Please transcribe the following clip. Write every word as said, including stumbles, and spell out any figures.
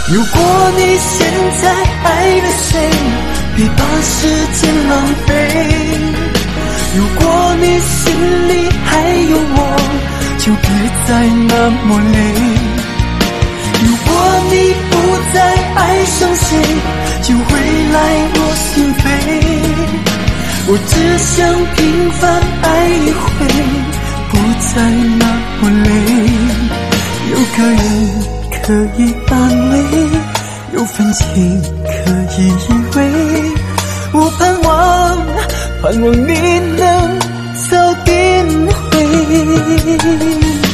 如果你现在爱了谁，别把时间浪费。如果你心里还有我，就别再那么累。如果你不再爱上谁，就回来我心扉。我只想平凡爱一回，不再那么累。有个人可以安慰，有份情可以依偎。我盼望，盼望你能早点回。